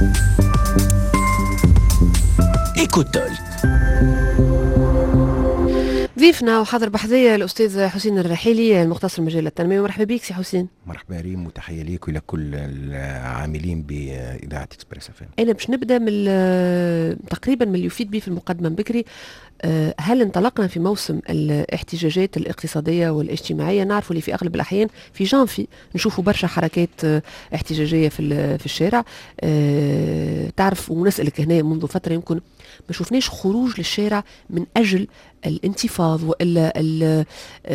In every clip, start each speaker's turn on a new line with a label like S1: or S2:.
S1: إيكوتول.
S2: ضيفنا وحاضر بحذية الأستاذ حسين الرحيلي المختص في مجال التنمية. مرحبا بك سي حسين.
S3: مرحبا ريم، وتحية ليك ولكل كل العاملين بإذاعة إكسبريس FM.
S2: أنا باش نبدأ من تقريبا من اللي يفيد به في المقدمة بكري. هل انطلقنا في موسم الاحتجاجات الاقتصادية والاجتماعية؟ نعرف اللي في أغلب الأحيان في جانفي نشوفوا برشا حركات احتجاجية في الشارع. تعرف ونسألك هنا منذ فترة يمكن ما شفناش خروج للشارع من أجل الانتفاض وإلا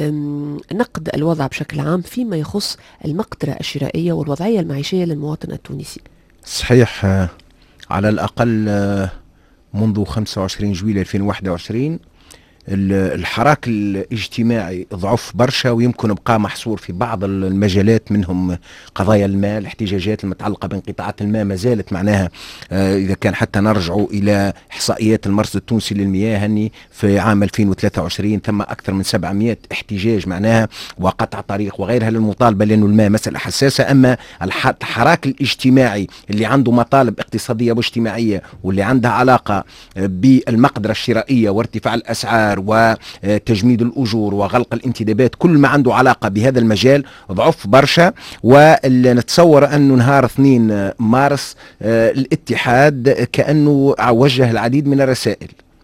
S2: نقد الوضع بشكل عام فيما يخص المقدرة الشرائية والوضعية المعيشية للمواطن التونسي.
S3: صحيح، على الأقل منذ 25 جويلية 2021 الحراك الاجتماعي ضعف برشا، ويمكن بقى محصور في بعض المجالات، منهم قضايا الماء. الاحتجاجات المتعلقة بانقطاعات الماء ما زالت معناها إذا كان حتى نرجعوا إلى إحصائيات المرصد التونسي للمياه هني في عام 2023 ثم أكثر من 700 احتجاج معناها وقطع طريق وغيرها للمطالبة، لأنه الماء مسألة حساسة. أما الحراك الاجتماعي اللي عنده مطالب اقتصادية واجتماعية واللي عندها علاقة بالمقدرة الشرائية وارتفاع الأسعار وتجميد الأجور وغلق الانتدابات، كل ما عنده علاقة بهذا المجال ضعف برشا. ونتصور أنه نهار 2 مارس الاتحاد كأنه وجه العديد من الرسائل.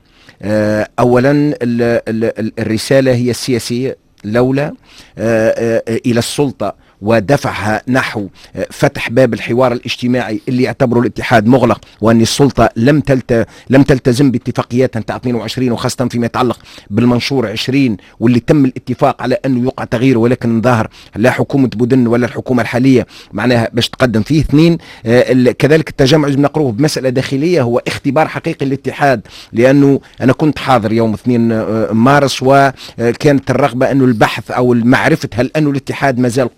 S3: أولا الرسالة هي السياسية الأولى إلى السلطة ودفعها نحو فتح باب الحوار الاجتماعي اللي يعتبره الاتحاد مغلق، وأن السلطة لم تلتزم باتفاقياتها نتاع 22 وخاصة فيما يتعلق بالمنشور 20 واللي تم الاتفاق على أنه يوقع تغيير، ولكن ظهر لا حكومة بودن ولا الحكومة الحالية معناها باش تقدم فيه. 2 كذلك التجمع اللي نقروه بمسألة داخلية هو اختبار حقيقي للاتحاد، لأنه أنا كنت حاضر يوم 2 مارس وكانت الرغبة أنه البحث أو معرفة هل أنه الاتحاد ما زال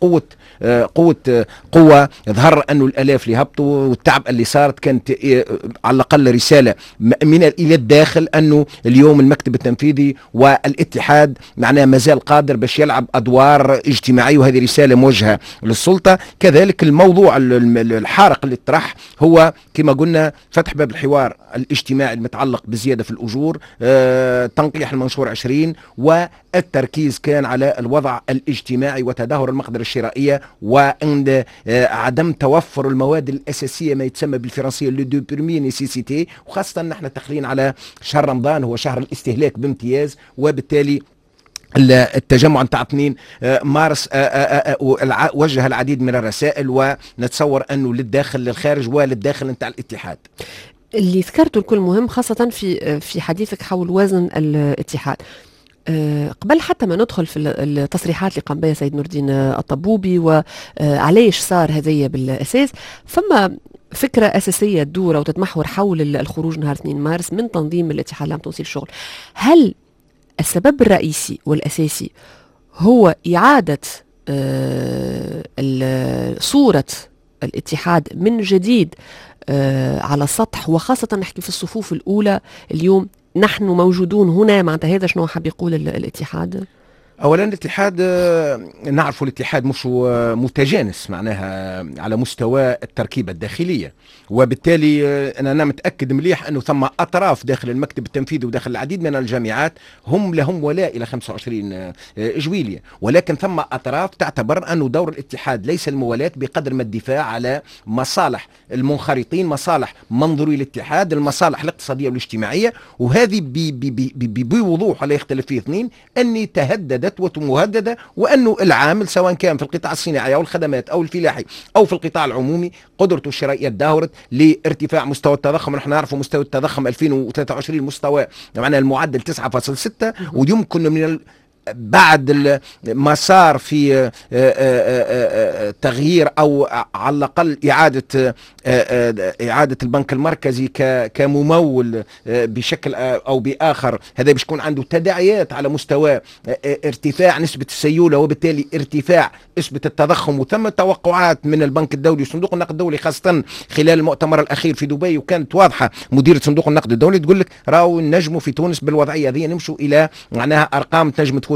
S3: قوة. ظهر أنه الألاف اللي هبطوا والتعب اللي صارت كانت على الأقل رسالة من إلى الداخل أنه اليوم المكتب التنفيذي والاتحاد معناه ما زال قادر باش يلعب أدوار اجتماعية، وهذه رسالة موجهة للسلطة. كذلك الموضوع الحارق اللي طرح هو كما قلنا فتح باب الحوار الاجتماعي المتعلق بزيادة في الأجور، تنقيح المنشور 20، والتركيز كان على الوضع الاجتماعي وتدهور المقدرة الشرائية وعند عدم توفر المواد الأساسية ما يتسمى بالفرنسية لو دو بيرمي نيسيسيتي، وخاصة نحن داخلين على شهر رمضان هو شهر الاستهلاك بامتياز، وبالتالي التجمع نتاع 2 مارس وجه العديد من الرسائل، ونتصور أنه للداخل للخارج وللداخل نتاع الاتحاد.
S2: اللي ذكرته الكل مهم خاصة في حديثك حول وزن الاتحاد. قبل حتى ما ندخل في التصريحات اللي قام بها سيد نور الدين الطبوبي وعليش صار هذية بالأساس، فما فكرة أساسية تدور وتتمحور حول الخروج نهار 2 مارس من تنظيم الاتحاد العام التونسي للشغل. هل السبب الرئيسي والأساسي هو إعادة صورة الاتحاد من جديد على السطح، وخاصة نحكي في الصفوف الأولى اليوم نحن موجودون هنا؟ معناتها هذا شنو حاب يقول الاتحاد؟
S3: اولا الاتحاد نعرف الاتحاد مش متجانس معناها على مستوى التركيبه الداخليه، وبالتالي انا متاكد مليح انه ثم اطراف داخل المكتب التنفيذي وداخل العديد من الجامعات هم لهم ولاء الى 25 جويلية، ولكن ثم اطراف تعتبر انه دور الاتحاد ليس الموالاه بقدر ما الدفاع على مصالح المنخرطين، مصالح منظوري الاتحاد، المصالح الاقتصاديه والاجتماعيه. وهذه بوضوح لا يختلف فيه اثنين اني تهددت ومهدده، وانه العامل سواء كان في القطاع الصناعي او الخدمات او الفلاحي او في القطاع العمومي قدرته الشرائيه تدهورت لارتفاع مستوى التضخم. نحن نعرف مستوى التضخم 2023 مستوى معناه المعدل 9.6، ويمكن من بعد المسار في تغيير او على الاقل اعاده البنك المركزي كممول بشكل او باخر، هذا باش يكون عنده تداعيات على مستوى ارتفاع نسبه السيوله وبالتالي ارتفاع نسبه التضخم. وثم توقعات من البنك الدولي وصندوق النقد الدولي خاصه خلال المؤتمر الاخير في دبي، وكانت واضحه مديره صندوق النقد الدولي تقول لك راهو نجموا في تونس بالوضعيه هذه نمشوا الى معناها ارقام تنجم تفوت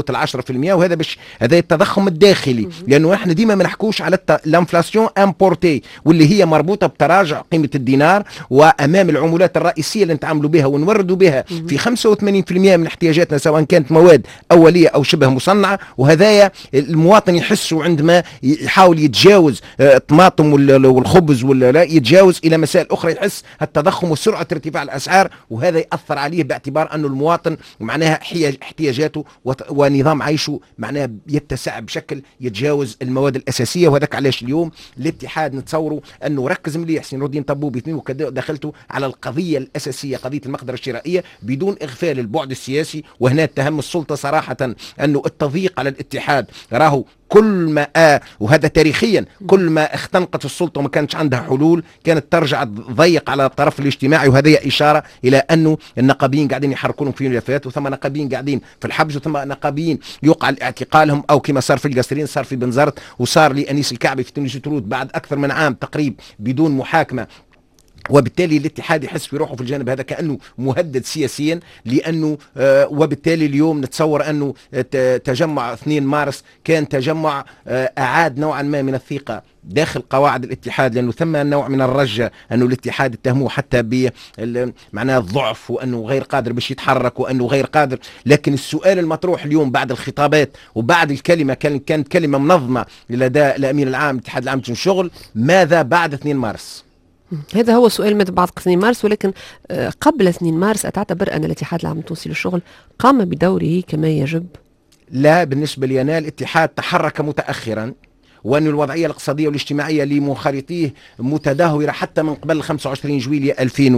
S3: مربوط 10%، وهذا باش هذا التضخم الداخلي، لانه احنا ديما ما نحكوش على الانفلاسيون امبورتي واللي هي مربوطه بتراجع قيمه الدينار، وامام العملات الرئيسيه اللي نتعاملوا بها ونوردوا بها في 85% من احتياجاتنا، سواء كانت مواد اوليه او شبه مصنعه. وهذايا المواطن يحسه عندما يحاول يتجاوز الطماطم والخبز ولا يتجاوز الى مسائل اخرى، يحس التضخم وسرعه ارتفاع الاسعار، وهذا ياثر عليه باعتبار انه المواطن معناها احتياجاته ونظام عيشه معناها يتسع بشكل يتجاوز المواد الاساسيه. وهذاك علاش اليوم الاتحاد نتصوروا انه ركز مليح سي نور الدين طبوبي ودخلته على القضيه الاساسيه، قضيه المقدره الشرائيه، بدون اغفال البعد السياسي. وهنا اتهم السلطه صراحه انه التضييق على الاتحاد راهو كل ما وهذا تاريخيا كل ما اختنقت السلطه وما كانتش عندها حلول كانت ترجع تضيق على الطرف الاجتماعي. وهذه اشاره الى انه النقابيين قاعدين يحركون في ملفات، وثم نقابيين قاعدين في الحبس، وثم نقابيين يقع اعتقالهم، او كما صار في القصرين صار في بنزرت وصار لانيس الكعبي في تونس ترود بعد اكثر من عام تقريب بدون محاكمه. وبالتالي الاتحاد يحس في روحه في الجانب هذا كأنه مهدد سياسيا، لأنه وبالتالي اليوم نتصور أنه تجمع 2 مارس كان تجمع أعاد نوعا ما من الثقة داخل قواعد الاتحاد، لأنه ثم نوع من الرجة أنه الاتحاد اتهموه حتى بمعنى الضعف وأنه غير قادر باش يتحرك وأنه غير قادر. لكن السؤال المطروح اليوم بعد الخطابات وبعد الكلمة كانت كلمة منظمة لدى الأمين العام الاتحاد العام للشغل، ماذا بعد 2 مارس؟
S2: هذا هو السؤال ماذا بعد 2 مارس. ولكن قبل 2 مارس أتعتبر أن الاتحاد العام التونسي للشغل قام بدوره كما يجب؟
S3: لا، بالنسبة لي أنا الاتحاد تحرك متأخرا، وأن الوضعية الاقتصادية والاجتماعية لمنخرطيه متدهورة حتى من قبل 25 جويلية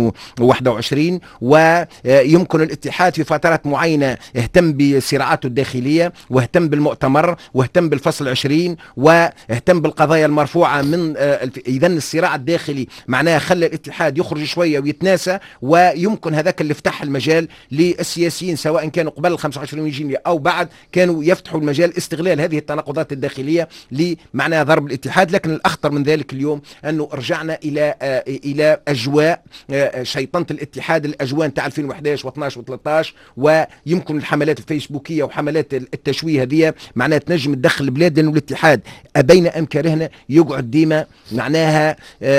S3: 2021، ويمكن الاتحاد في فترات معينة اهتم بصراعاته الداخلية، واهتم بالمؤتمر، واهتم بالفصل 20، واهتم بالقضايا المرفوعة من إذن الصراع الداخلي معناها خلى الاتحاد يخرج شوية ويتناسى. ويمكن هذاك اللي فتح المجال للسياسيين سواء كانوا قبل 25 جويلية أو بعد، كانوا يفتحوا المجال استغلال هذه التناقضات الداخلية معناها ضرب الاتحاد. لكن الأخطر من ذلك اليوم أنه رجعنا إلى أجواء شيطنة الاتحاد، الأجواء نتاع 2011 و12 و13. ويمكن الحملات الفيسبوكية وحملات التشويه هذه معناها تنجم تدخل البلاد، لأنه الاتحاد أبين أم كرهنا يقعد ديما معناها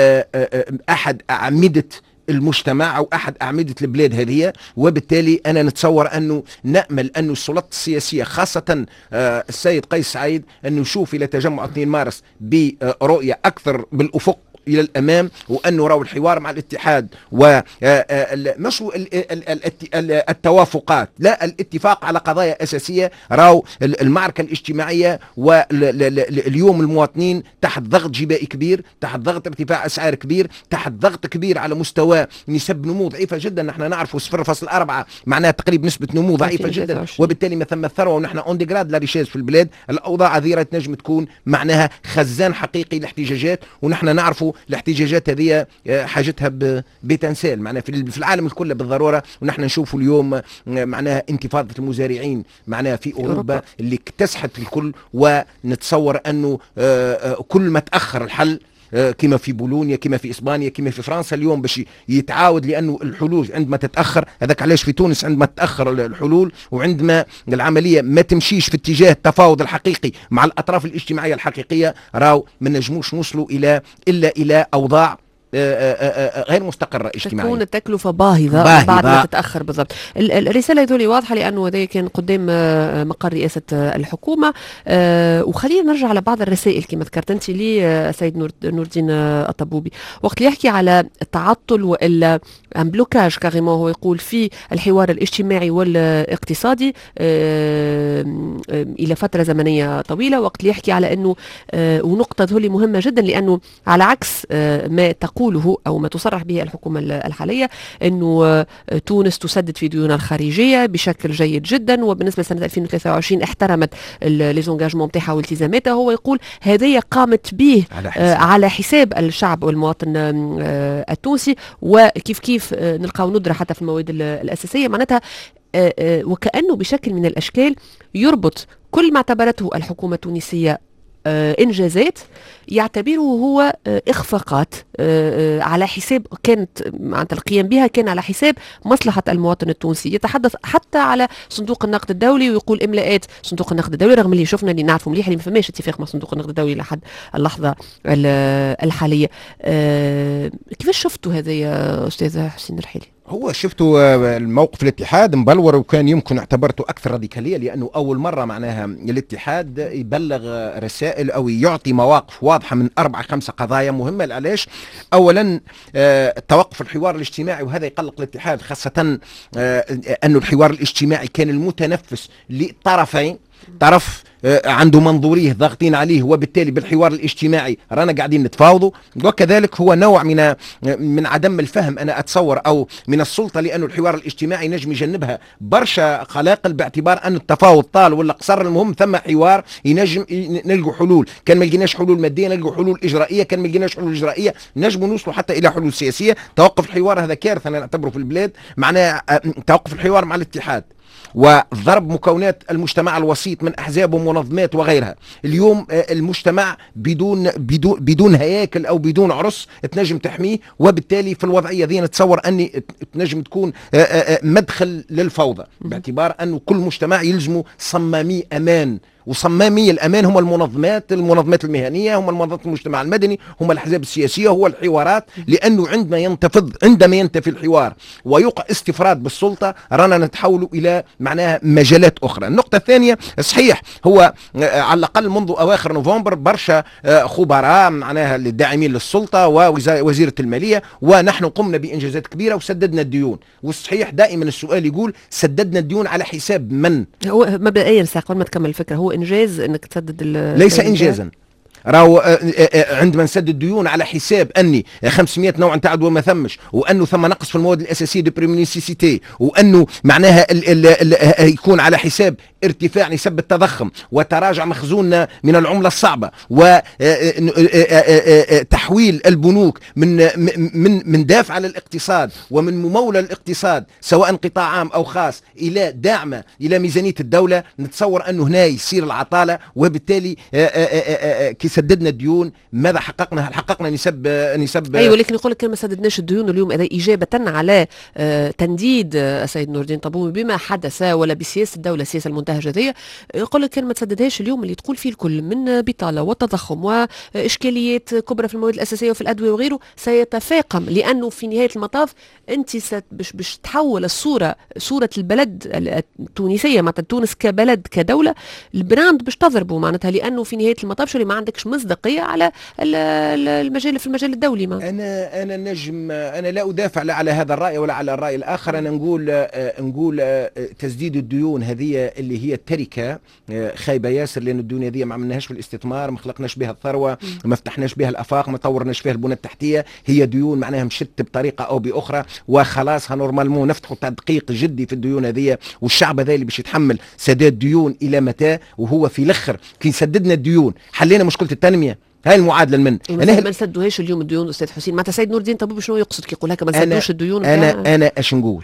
S3: أحد أعمدة المجتمع أو أحد أعمدة البلاد هذه. وبالتالي أنا نتصور أنه نأمل أنه السلطات السياسية خاصة السيد قيس سعيد أنه يشوف إلى تجمع 2 مارس برؤية أكثر بالأفق إلى الأمام، وأنه راو الحوار مع الاتحاد ومش التوافقات، لا الاتفاق على قضايا أساسية. راو المعركة الاجتماعية، واليوم المواطنين تحت ضغط جبائي كبير، تحت ضغط ارتفاع أسعار كبير، تحت ضغط كبير على مستوى نسب نمو ضعيفة جدا. نحن نعرف 0.4 معناها تقريبا نسبة نمو ضعيفة جدا، وبالتالي ما ثم الثروة ونحن اون ديغراد لا ريشيز في البلاد. الأوضاع هذه تنجم تكون معناها خزان حقيقي لاحتجاجات، ونحن نعرفوا الاحتجاجات هذه حاجتها بتنسال معناها في العالم الكل بالضروره. ونحن نشوفوا اليوم معناها انتفاضه المزارعين معناها في اوروبا اللي اكتسحت الكل. ونتصور انه كل ما تاخر الحل كما في بولونيا، كما في إسبانيا، كما في فرنسا اليوم باش يتعاود، لأنه الحلول عندما تتأخر، هذاك علاش في تونس عندما تتأخر الحلول وعندما العملية ما تمشيش في اتجاه التفاوض الحقيقي مع الأطراف الاجتماعية الحقيقية، راو ما نجموش نوصلوا إلى أوضاع غير مستقرة اجتماعيا،
S2: تكون التكلفة باهظة بعد ما تتأخر. بالضبط. الرسالة هذولي واضحة، لأنه هذا كان قدام مقر رئاسة الحكومة. وخلينا نرجع على بعض الرسائل كما ذكرت أنت لي سيد نور الدين الطبوبي، وقت اللي يحكي على التعطل وإلا ان بلوكاج كاريمون، هو يقول في الحوار الاجتماعي والاقتصادي إلى فترة زمنية طويلة. وقت اللي يحكي على أنه ونقطة هذولي مهمة جدا، لأنه على عكس ما تقوله أو ما تصرح به الحكومة الحالية أنه تونس تسدد في ديونها الخارجية بشكل جيد جدا، وبالنسبة لسنة 2023 احترمت ليزونجاجمون نتاعها والتزاماتها. هو يقول هذه قامت به على حساب الشعب والمواطن التونسي، وكيف كيف نلقاو ندرة حتى في المواد الأساسية. معناتها وكأنه بشكل من الأشكال يربط كل ما اعتبرته الحكومة التونسية إنجازات يعتبره هو إخفاقات على حساب، كانت معناتها القيام بها كان على حساب مصلحة المواطن التونسي. يتحدث حتى على صندوق النقد الدولي ويقول إملاءات صندوق النقد الدولي، رغم اللي شفنا اللي نعرفوا مليح اللي ما فماش اتفاق مع صندوق النقد الدولي لحد اللحظة الحالية. كيفاش شفتوا هذا يا أستاذ حسين الرحيلي؟
S3: هو شفتوا الموقف الاتحاد مبلور، وكان يمكن اعتبرته اكثر راديكاليه، لانه اول مره معناها الاتحاد يبلغ رسائل او يعطي مواقف واضحه من 4-5 قضايا مهمه. علاش؟ اولا توقف الحوار الاجتماعي، وهذا يقلق الاتحاد، خاصه انه الحوار الاجتماعي كان المتنفس لطرفين، طرف عنده منظوريه ضاغطين عليه، وبالتالي بالحوار الاجتماعي رانا قاعدين نتفاوضوا، وكذلك هو نوع من عدم الفهم انا اتصور او من السلطه، لانه الحوار الاجتماعي نجم يجنبها برشا قلاقل، باعتبار ان التفاوض طال ولا قصر، المهم ثم حوار ينجم نلقوا حلول. كان ما لقيناش حلول ماديه نلقوا حلول اجرائيه، كان ما لقيناش حلول اجرائيه نجموا نوصلوا حتى الى حلول سياسيه. توقف الحوار هذا كارثه انا نعتبره في البلاد، معناه توقف الحوار مع الاتحاد وضرب مكونات المجتمع الوسيط من احزاب ومنظمات وغيرها. اليوم المجتمع بدون هياكل او بدون عرس تنجم تحميه، وبالتالي في الوضعيه ذي نتصور اني تنجم تكون مدخل للفوضى، باعتبار انه كل مجتمع يلزمه صمامي امان، وصمامي الأمان هم المنظمات المهنية، هم المنظمات المجتمع المدني، هم الأحزاب السياسية، هو الحوارات. لأنه عندما ينتفي الحوار ويقع استفراد بالسلطة رانا نتحول إلى معناها مجالات أخرى. النقطة الثانية، صحيح هو على الأقل منذ أواخر نوفمبر برشا خبراء معناها الداعمين للسلطة ووزيرة المالية ونحن قمنا بإنجازات كبيرة وسددنا الديون. والصحيح دائما السؤال يقول سددنا الديون على حساب من؟
S2: هو مبدئيا ساق ما تكمل الفكرة، هو إنجاز أنك تسدد
S3: ليس إنجازا. راهو عندما نسدد الديون على حساب اني 500 نوع نتاع دواء ما ثمش، وانه ثم نقص في المواد الاساسيه دو بريمير نيسيسيتي، وانه معناها يكون على حساب ارتفاع نسب التضخم وتراجع مخزوننا من العمله الصعبه، وتحويل البنوك من دافع على الاقتصاد ومن ممولة الاقتصاد سواء قطاع عام او خاص الى داعمه الى ميزانيه الدوله. نتصور انه هنا يصير العطاله، وبالتالي كي سددنا الديون ماذا حققنا؟ هل حققنا نسب
S2: ايوه، ولكن يقول لك ما سددناش الديون اليوم هذا اجابه على تنديد السيد نور الدين طابوني بما حدث ولا بسياسه الدوله، السياسه المنتهجه هذه. يقول لك ما تسددهاش اليوم اللي تقول فيه الكل من بطاله وتضخم واشكاليات كبرى في المواد الاساسيه وفي الادويه وغيره سيتفاقم، لانه في نهايه المطاف انت باش تحول صوره البلد التونسيه، معناتها تونس كبلد كدوله البراند باش تضربه، معناتها لانه في نهايه المطاف شو اللي ما عندكش مصداقيه على المجال في المجال الدولي. ما
S3: انا لا ادافع لا على هذا الراي ولا على الراي الاخر. انا نقول تسديد الديون هذه اللي هي التركه خايبه ياسر، لان الديون هذه ما عملناهاش في الاستثمار، ما خلقناش بها الثروه، ما فتحناش بها الافاق، ما طورناش فيها البنى التحتيه. هي ديون معناها مشت بطريقه او باخرى، وخلاص نورمالمون نفتحوا تدقيق جدي في الديون هذه. والشعب هذا اللي باش يتحمل سداد ديون الى متى؟ وهو في الاخر كي سددنا الديون حلينا مشكله التنميه. هاي المعادله من
S2: ما نسدوهاش اليوم الديون استاذ حسين. معناتها سيد نور الدين طبيب شنو يقصد كي يقول هكا ما نسدوش الديون؟
S3: انا اش نقول؟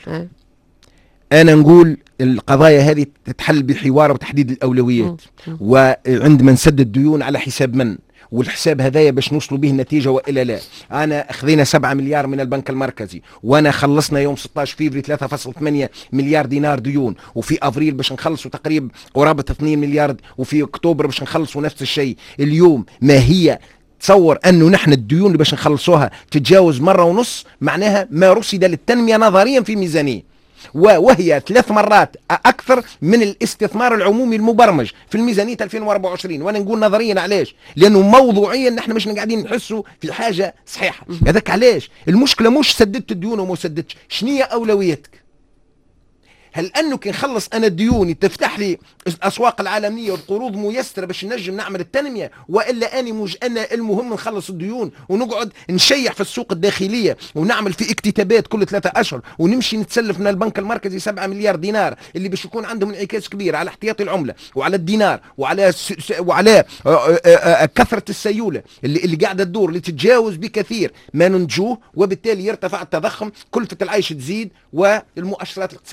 S3: انا نقول القضايا هذه تتحل بحوار وتحديد الاولويات، وعندما نسدد الديون على حساب من؟ والحساب هذايا باش نوصلوا به النتيجه والا لا. انا اخذنا 7 مليار من البنك المركزي، وانا خلصنا يوم 16 فيفري 3.8 مليار دينار ديون، وفي افريل باش نخلصوا تقريبا قرابه 2 مليار، وفي اكتوبر باش نخلصوا نفس الشيء. اليوم ما هي تصور انه نحن الديون اللي باش نخلصوها تتجاوز 1.5 مرة، معناها ما رصد للتنميه نظريا في ميزانيه، وهي 3 مرات أكثر من الاستثمار العمومي المبرمج في الميزانية 2024. وأنا نقول نظريا علاش؟ لأنه موضوعيا نحن مش قاعدين نحسوا في حاجة صحيحة. هذاك علاش المشكلة مش سددت الديون وما سددتش، شنية أولويتك؟ هل انه كي نخلص انا ديوني تفتح لي الاسواق العالميه والقروض ميسره باش نجم نعمل التنميه، والا انا المهم نخلص الديون ونقعد نشيح في السوق الداخليه ونعمل في اكتتابات كل 3 أشهر ونمشي نتسلف من البنك المركزي 7 مليار دينار اللي باش يكون عندهم انعكاس كبير على احتياطي العمله وعلى الدينار وعلى كثره السيوله اللي قاعده تدور اللي تتجاوز بكثير ما ننتجوه، وبالتالي يرتفع التضخم، كلفه العيش تزيد والمؤشرات الاقتصاديه. هذه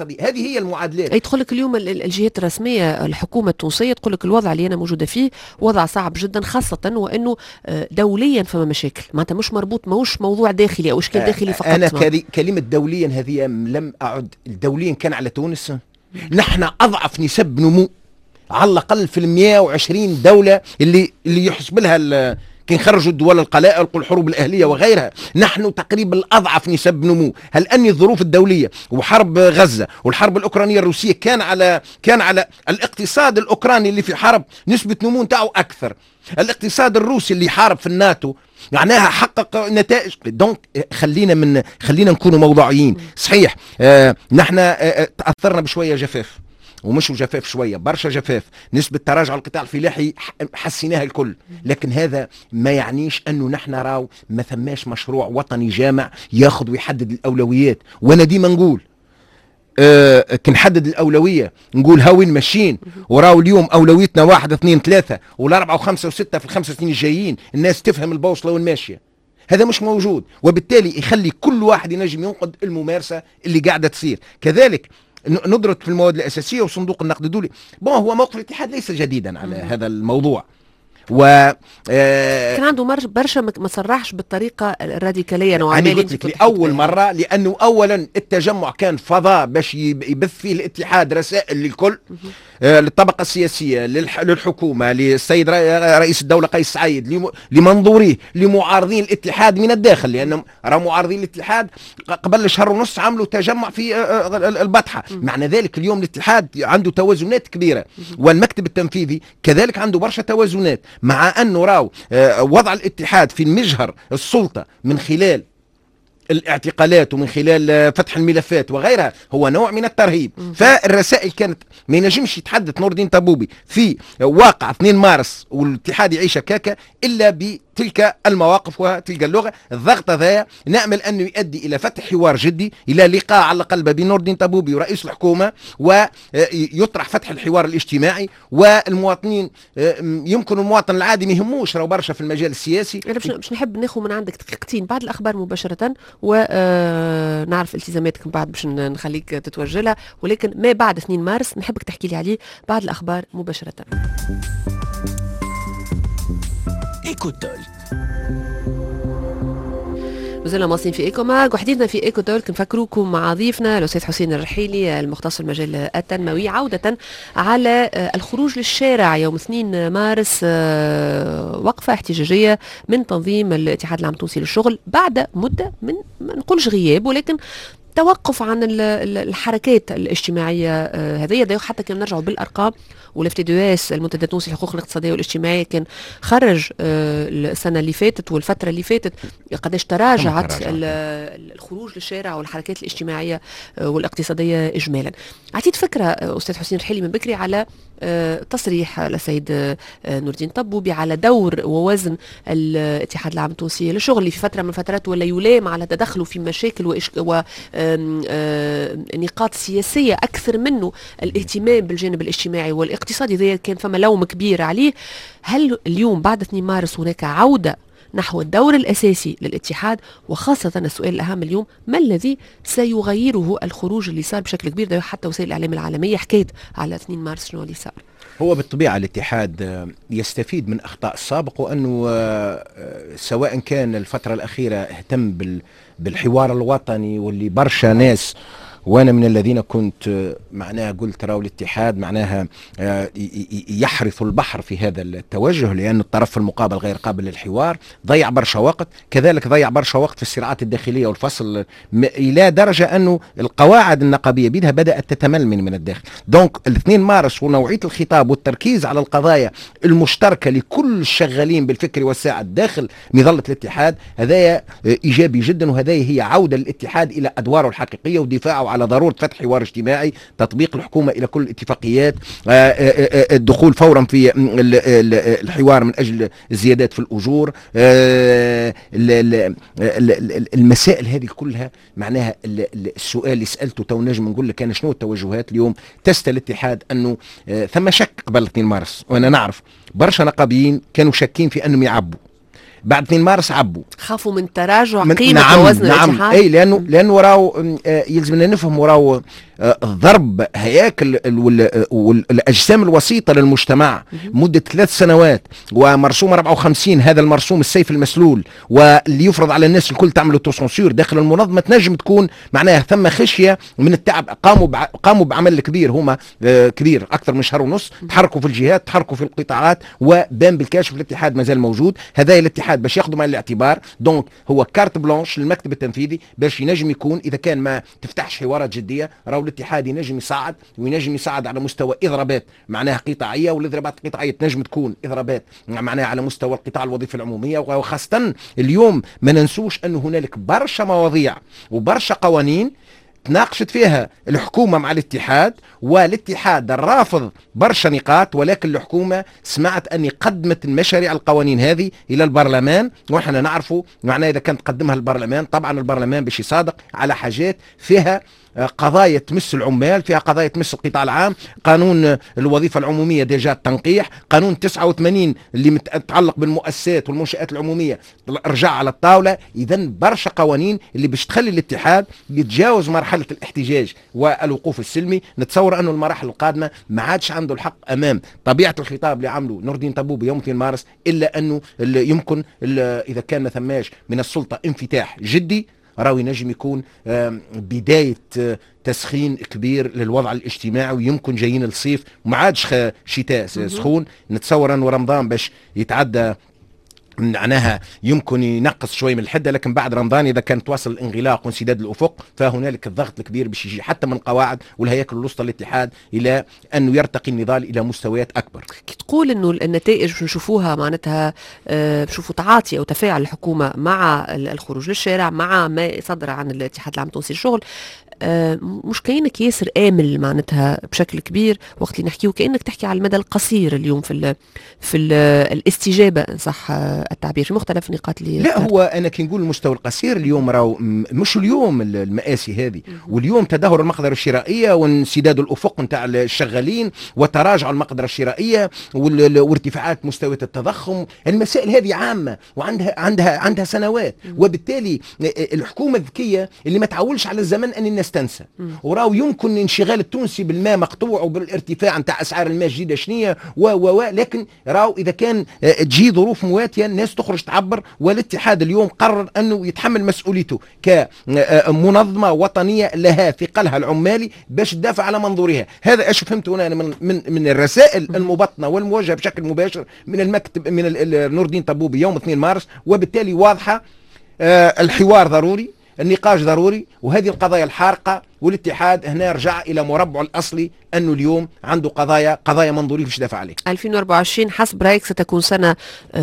S3: هي المعادلات.
S2: يدخل لك اليوم الجهات الرسميه الحكومه التونسيه تقول لك الوضع اللي انا موجوده فيه وضع صعب جدا، خاصه وانه دوليا فما مشاكل، معناتها مش مربوط، ماهوش موضوع داخلي او اشكال داخلي فقط.
S3: انا كلمه دوليا هذه لم اعد دوليا كان على تونس. نحن اضعف نسب نمو على الاقل في 120 دوله اللي يحسب لها كي نخرجوا الدول القلائل والحروب الاهليه وغيرها. نحن تقريبا اضعف نسب نمو. هل ان الظروف الدوليه وحرب غزه والحرب الاوكرانيه الروسيه كان على الاقتصاد الاوكراني اللي في حرب نسبه نمو نتاعو اكثر. الاقتصاد الروسي اللي حارب في الناتو معناها حقق نتائج. دونك خلينا نكونوا موضوعيين. صحيح نحن تاثرنا بشويه جفاف، ومش جفاف شويه، برشا جفاف، نسبه تراجع القطاع الفلاحي حسيناها الكل، لكن هذا ما يعنيش انه نحن راو ما ثماش مشروع وطني جامع ياخذ ويحدد الاولويات. وانا ديما نقول كي نحدد الاولويه نقول هاوين ماشيين، وراو اليوم اولويتنا 1 2 3 و4 و5 و6 في ال5 سنين الجايين، الناس تفهم البوصله وين ماشيه. هذا مش موجود، وبالتالي يخلي كل واحد ينجم ينقد الممارسه اللي قاعده تصير. كذلك ندرة في المواد الأساسية وصندوق النقد الدولي. هو موقف الاتحاد ليس جديدا على هذا الموضوع،
S2: كان عنده برشا ما صرحش بالطريقه الراديكاليه نوعا
S3: ما. قلت لك لاول مره، لانه اولا التجمع كان فضاء باش يبث فيه الاتحاد رسائل للكل، للطبقه السياسيه، للحكومه، للسيد رئيس الدوله قيس سعيد، لمنظوريه، لمعارضين الاتحاد من الداخل، لان معارضين الاتحاد قبل شهر ونص عملوا تجمع في البطحه. معنى ذلك اليوم الاتحاد عنده توازنات كبيره، والمكتب التنفيذي كذلك عنده برشا توازنات، مع أنه راو وضع الاتحاد في المجهر السلطة من خلال الاعتقالات ومن خلال فتح الملفات وغيرها هو نوع من الترهيب. فالرسائل كانت ما ينجمش يتحدث نور الدين طبوبي في واقع 2 مارس والاتحاد يعيش كاكا إلا بتلك المواقف وتلك اللغة. الضغط هذا نأمل أنه يؤدي إلى فتح حوار جدي، إلى لقاء على الأقل بين نور الدين طبوبي ورئيس الحكومة، ويطرح فتح الحوار الاجتماعي. والمواطنين يمكن المواطن العادي ما يهموش راهو برشا في المجال السياسي.
S2: أنا مش نحب ناخذ من عندك دقيقتين بعد الأخبار مباشرة، ونعرف التزاماتك من بعد باش نخليك تتوجلها، ولكن ما بعد 2 مارس نحبك تحكي لي عليه بعد الأخبار مباشرة.
S1: إيكوتول
S2: مازلنا مواصلين في ايكوماك، وحديثنا في ايكو تولك نفكروكم مع ضيفنا الاستاذ حسين الرحيلي المختص في المجال التنموي، عودة على الخروج للشارع يوم 2 مارس، وقفة احتجاجية من تنظيم الاتحاد العام التونسي للشغل بعد مدة من ما نقولش غياب، ولكن توقف عن الحركات الاجتماعيه هذه. حتى كنا نرجعوا بالارقام، والاف دي اس المنتدى التونسي للحقوق الاقتصاديه والاجتماعيه كان خرج السنه اللي فاتت والفتره اللي فاتت قداش تراجعت الخروج للشارع والحركات الاجتماعيه والاقتصاديه اجمالا. اعطيت فكره استاذ حسين الرحيلي من بكري على تصريح السيد نور الدين طبوبي على دور ووزن الاتحاد العام التونسي للشغل اللي في فتره من الفترات ولا يلام على تدخله في مشاكل ونقاط سياسيه اكثر منه الاهتمام بالجانب الاجتماعي والاقتصادي. ذي كان فما لوم كبير عليه. هل اليوم بعد 2 مارس هناك عوده نحو الدور الأساسي للاتحاد؟ وخاصة السؤال الأهم اليوم، ما الذي سيغيره الخروج اللي صار بشكل كبير؟ ده حتى وسائل الإعلام العالمية حكيت على 2 مارس شنو اللي صار.
S3: هو بالطبيعة الاتحاد يستفيد من أخطاء السابق، وأنه سواء كان الفترة الأخيرة اهتم بالحوار الوطني واللي برشا ناس، وانا من الذين كنت معناها قلت راو الاتحاد معناها يحرث البحر في هذا التوجه، لان الطرف المقابل غير قابل للحوار، ضيع برشا وقت. كذلك ضيع برشا وقت في الصراعات الداخليه والفصل، الى درجه انه القواعد النقابيه بيدها بدات تتمل من الداخل. دونك 2 مارس ونوعيه الخطاب والتركيز على القضايا المشتركه لكل الشغالين بالفكر والساعد داخل مظله الاتحاد، هذا ايجابي جدا، وهذا هي عوده للاتحاد الى ادواره الحقيقيه ودفاعه على ضرورة فتح حوار اجتماعي، تطبيق الحكومة إلى كل الاتفاقيات، الدخول فورا في الحوار من أجل الزيادات في الأجور، المسائل هذه كلها. معناها السؤال اللي سألته تو نجم نقول لك كان شنو التوجهات اليوم؟ تست الاتحاد أنه ثم شك قبل 2 مارس، وأنا نعرف برشا نقابيين كانوا شاكين في أنهم يعبوا. بعد 2 مارس عبوا،
S2: خافوا من تراجع قيمة ووزن الاتحاد.
S3: اي لانه راهو يلزمنا نفهم، راهو ضرب هياكل والأجسام الوسيطة للمجتمع مدة 3 سنوات، ومرسوم 54 هذا المرسوم السيف المسلول، واللي يفرض على الناس الكل تعمل التوسنسور داخل المنظمة، تنجم تكون معناها ثم خشية من التعب. قاموا بعمل كبير، هما كبير أكثر من شهر ونص، تحركوا في الجهات، تحركوا في القطاعات، وبان بالكاشف الاتحاد مازال موجود. هذا الاتحاد باش ياخذوا مع الاعتبار، دونك هو كارت بلانش للمكتب التنفيذي باش ينجم يكون إذا كان ما تفتحش حوارات جدية، راهو الاتحاد ينجم يصعد، وينجم يصعد على مستوى إضرابات معناها قطاعية، والإضرابات القطاعية تنجم تكون إضرابات معناها على مستوى القطاع الوظيفي العمومية. وخاصة اليوم ما ننسوش أن هنالك برشا مواضيع وبرشا قوانين تناقشت فيها الحكومة مع الاتحاد، والاتحاد رافض برشا نقاط، ولكن الحكومة سمعت أني قدمت المشاريع القوانين هذه إلى البرلمان، وإحنا نعرفوا معناه إذا كانت تقدمها البرلمان، طبعا البرلمان باش يصادق على حاجات فيها قضايا تمس العمال، فيها قضايا تمس القطاع العام، قانون الوظيفة العمومية ديجا التنقيح، قانون 89 اللي متعلق بالمؤسسات والمنشآت العمومية رجع على الطاولة. إذا برشا قوانين اللي باش تخلي الاتحاد يتجاوز مرحلة الاحتجاج والوقوف السلمي. نتصور أنه المراحل القادمة ما عادش عنده الحق أمام طبيعة الخطاب اللي عمله نور الدين طبوبي يوم 2 مارس، إلا أنه يمكن إذا كان ما ثماش من السلطة انفتاح جدي، راوي نجم يكون بداية تسخين كبير للوضع الاجتماعي، ويمكن جايين الصيف وما عادش شتاء سخون. نتصور أنه رمضان باش يتعدى معناها يمكن ينقص شوي من الحده، لكن بعد رمضان اذا كان تواصل الانغلاق وانسداد الافق فهنالك الضغط الكبير باش يجي حتى من قواعد والهياكل الوسطى للاتحاد الى انه يرتقي النضال الى مستويات اكبر.
S2: كي تقول انه النتائج باش نشوفوها معناتها نشوفوا تعاطي او تفاعل الحكومه مع الخروج للشارع مع ما صدر عن الاتحاد العام التونسي للشغل، مش كأنك ياسر آمل معناتها بشكل كبير وقت اللي نحكيه، وكأنك تحكي على المدى القصير اليوم في الاستجابة إن صح التعبير في مختلف النقاط اللي
S3: لا هو أنا كي نقول المستوى القصير اليوم راهو مش اليوم المآسي هذه، واليوم تدهور المقدرة الشرائية وانسداد الأفق نتاع الشغالين وتراجع المقدرة الشرائية وارتفاعات مستويات التضخم. المسائل هذه عامة وعندها سنوات، وبالتالي الحكومة الذكية اللي ما تعولش على الزمن أن الناس تنسى، وراو يمكن انشغال التونسي بالماء مقطوع وبالارتفاع نتاع اسعار الماء الجديده شنيه لكن راو اذا كان تجي ظروف مواتيه الناس تخرج تعبر، والاتحاد اليوم قرر انه يتحمل مسؤوليته كمنظمه وطنيه لها ثقلها العمالي باش تدافع على منظورها. هذا ايش فهمت انا من الرسائل المبطنه والموجهه بشكل مباشر من المكتب من نور الدين طبوبي يوم 2 مارس، وبالتالي واضحه الحوار ضروري، النقاش ضروري، وهذه القضايا الحارقة، والاتحاد هنا رجع إلى مربعه الأصلي أنه اليوم عنده قضايا منظورية باش يدافع عليه.
S2: 2024 حسب رأيك ستكون سنة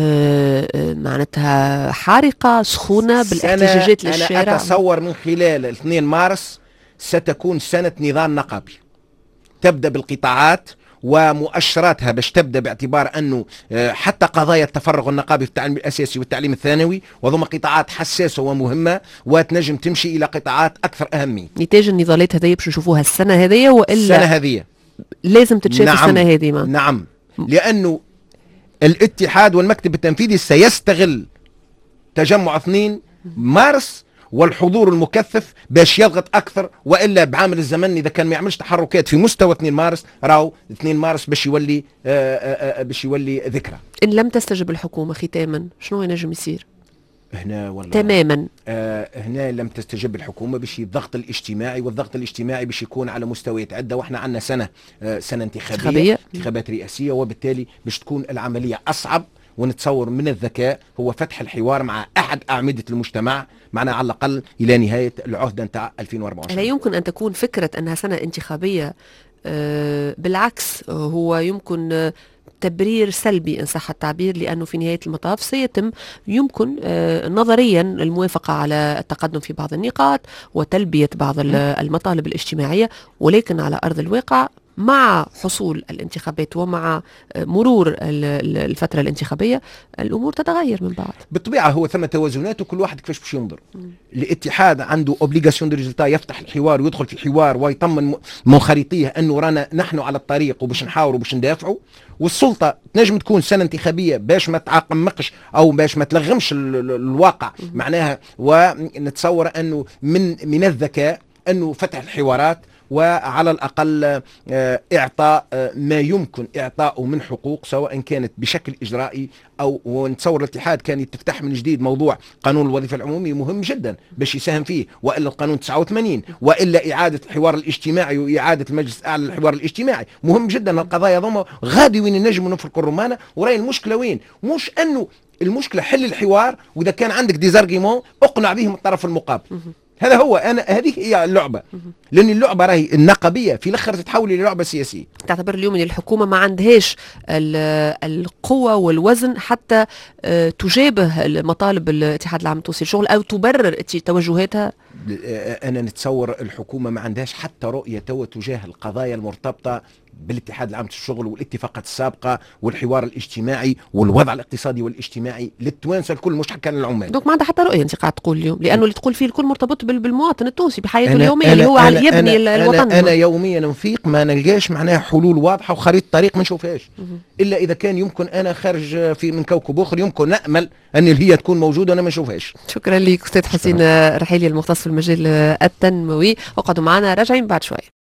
S2: معناتها حارقة سخونة بالاحتجاجات للشارع؟
S3: أنا أتصور من خلال 2 مارس ستكون سنة نضال نقابي تبدأ بالقطاعات ومؤشراتها باش تبدا، باعتبار انه حتى قضايا التفرغ النقابي في التعليم الاساسي والتعليم الثانوي وضم قطاعات حساسه ومهمه وتنجم تمشي الى قطاعات اكثر اهميه.
S2: نتاج النضالات هذه باش نشوفوها السنه هذه والا
S3: السنه هذه
S2: لازم تتشاف؟ نعم السنه هذه
S3: نعم، لانه الاتحاد والمكتب التنفيذي سيستغل تجمع 2 مارس والحضور المكثف باش يضغط اكثر، والا بعامل الزمن اذا كان ما يعملش تحركات في مستوى 2 مارس راهو 2 مارس باش يولي ذكرى.
S2: ان لم تستجب الحكومه ختاما شنو ينجم يصير؟
S3: هنا والله
S2: تماما
S3: هنا لم تستجب الحكومه باش الضغط الاجتماعي، والضغط الاجتماعي باش يكون على مستويات عده، واحنا عندنا سنه انتخابيه، انتخابات رئاسيه، وبالتالي باش تكون العمليه اصعب. ونتصور من الذكاء هو فتح الحوار مع أحد أعمدة المجتمع معنا على الأقل إلى نهاية العهدة نتاع 2024.
S2: لا يمكن أن تكون فكرة أنها سنة انتخابية، بالعكس هو يمكن تبرير سلبي إن صح التعبير، لأنه في نهاية المطاف سيتم يمكن نظريا الموافقة على التقدم في بعض النقاط وتلبية بعض المطالب الاجتماعية، ولكن على أرض الواقع مع حصول الانتخابات ومع مرور الفترة الانتخابية الأمور تتغير من بعض.
S3: بالطبيعة هو ثم توازنات وكل واحد كيفاش باش ينظر. الاتحاد عنده اوبليغاسيون دو ريزلتا، يفتح الحوار ويدخل في الحوار ويطمن منخرطيه انه رانا نحن على الطريق وباش نحاوروا وباش ندافعوا، والسلطة تنجم تكون سنة انتخابية باش ما تعقمقش او باش ما تلغمش الواقع معناها. ونتصور انه من الذكاء انه فتح الحوارات وعلى الأقل إعطاء ما يمكن إعطاؤه من حقوق، سواء كانت بشكل إجرائي أو ونتصور الاتحاد كان يتفتح من جديد موضوع قانون الوظيفة العمومي مهم جدا باش يساهم فيه، وإلا القانون 89، وإلا إعادة الحوار الاجتماعي وإعادة المجلس الأعلى للحوار الاجتماعي مهم جدا. القضايا ضمه غادي وين نجم نفرق الرمانة. وراي المشكلة وين؟ مش أنه المشكلة حل الحوار، وإذا كان عندك ديزارجيمون اقنع بهم الطرف المقابل. هذا هو، هذه هي اللعبة. لأن اللعبة راهي النقبية في الأخر تتحول إلى لعبة سياسية.
S2: تعتبر اليوم أن الحكومة ما عندهاش القوة والوزن حتى تجابه مطالب الاتحاد العام التونسي للشغل أو تبرر توجهاتها؟
S3: أنا نتصور الحكومة ما عندهاش حتى رؤية تجاه القضايا المرتبطة بالاتحاد العام للشغل والاتفاقات السابقة والحوار الاجتماعي والوضع الاقتصادي والاجتماعي للتوانسة الكل، مش حكا للعمال.
S2: دونك ما عندها حتى رؤية أنت قاعد تقول اليوم، لأنه اللي تقول فيه الكل مرتبط بالمواطن التونسي بحياته اليومية اللي هو على يبني الوطن.
S3: أنا يوميا نفيق ما نلقاش معناها حلول واضحة وخريطة طريق ما نشوفهاش، إلا إذا كان يمكن أنا خارج من كوكب آخر يمكن نأمل أن هي تكون موجودة وأنا ما نشوفهاش.
S2: شكرا لك أستاذ حسين رحيلي المختص في المجال التنموي، وقعدوا معنا راجعين بعد شوي.